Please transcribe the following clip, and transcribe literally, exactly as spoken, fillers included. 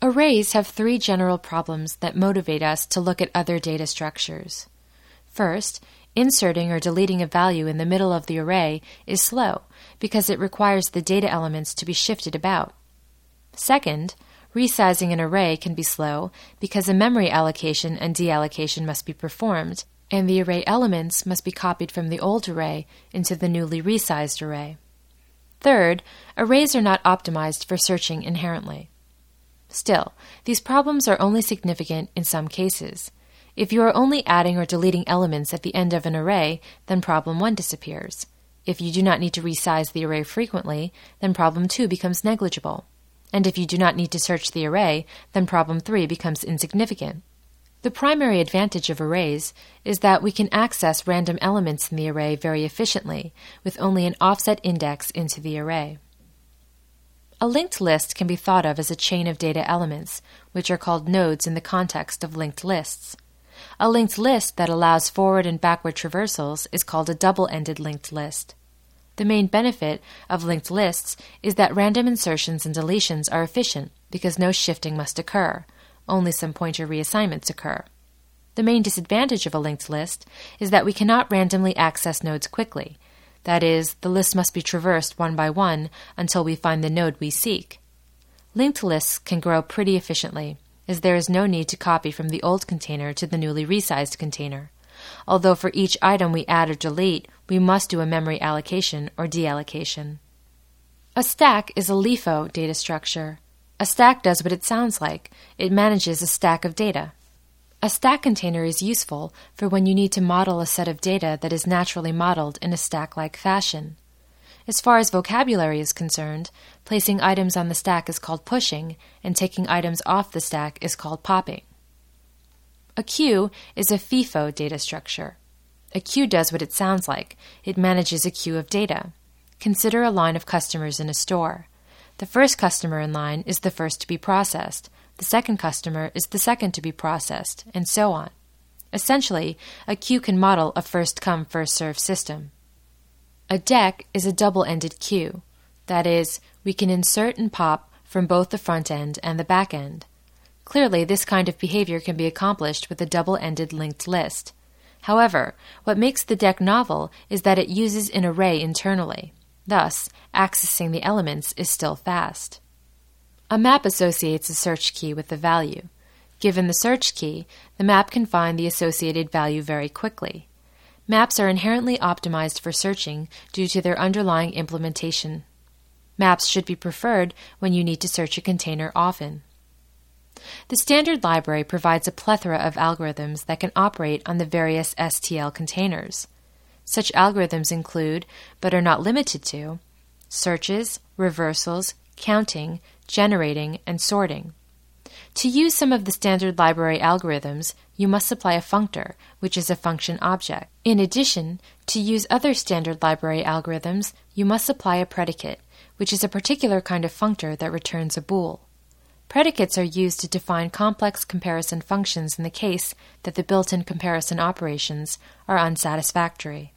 Arrays have three general problems that motivate us to look at other data structures. First, inserting or deleting a value in the middle of the array is slow because it requires the data elements to be shifted about. Second, resizing an array can be slow because a memory allocation and deallocation must be performed, and the array elements must be copied from the old array into the newly resized array. Third, arrays are not optimized for searching inherently. Still, these problems are only significant in some cases. If you are only adding or deleting elements at the end of an array, then problem one disappears. If you do not need to resize the array frequently, then problem two becomes negligible. And if you do not need to search the array, then problem three becomes insignificant. The primary advantage of arrays is that we can access random elements in the array very efficiently, with only an offset index into the array. A linked list can be thought of as a chain of data elements, which are called nodes in the context of linked lists. A linked list that allows forward and backward traversals is called a double-ended linked list. The main benefit of linked lists is that random insertions and deletions are efficient because no shifting must occur. Only some pointer reassignments occur. The main disadvantage of a linked list is that we cannot randomly access nodes quickly. That is, the list must be traversed one by one until we find the node we seek. Linked lists can grow pretty efficiently, as there is no need to copy from the old container to the newly resized container. Although for each item we add or delete, we must do a memory allocation or deallocation. A stack is a LIFO data structure. A stack does what it sounds like. It manages a stack of data. A stack container is useful for when you need to model a set of data that is naturally modeled in a stack-like fashion. As far as vocabulary is concerned, placing items on the stack is called pushing, and taking items off the stack is called popping. A queue is a FIFO data structure. A queue does what it sounds like. It manages a queue of data. Consider a line of customers in a store. The first customer in line is the first to be processed. The second customer is the second to be processed, and so on. Essentially, a queue can model a first-come, first-served system. A deck is a double-ended queue. That is, we can insert and pop from both the front end and the back end. Clearly, this kind of behavior can be accomplished with a double-ended linked list. However, what makes the deck novel is that it uses an array internally. Thus, accessing the elements is still fast. A map associates a search key with the value. Given the search key, the map can find the associated value very quickly. Maps are inherently optimized for searching due to their underlying implementation. Maps should be preferred when you need to search a container often. The standard library provides a plethora of algorithms that can operate on the various S T L containers. Such algorithms include, but are not limited to, searches, reversals, counting, generating, and sorting. To use some of the standard library algorithms, you must supply a functor, which is a function object. In addition, to use other standard library algorithms, you must supply a predicate, which is a particular kind of functor that returns a bool. Predicates are used to define complex comparison functions in the case that the built-in comparison operations are unsatisfactory.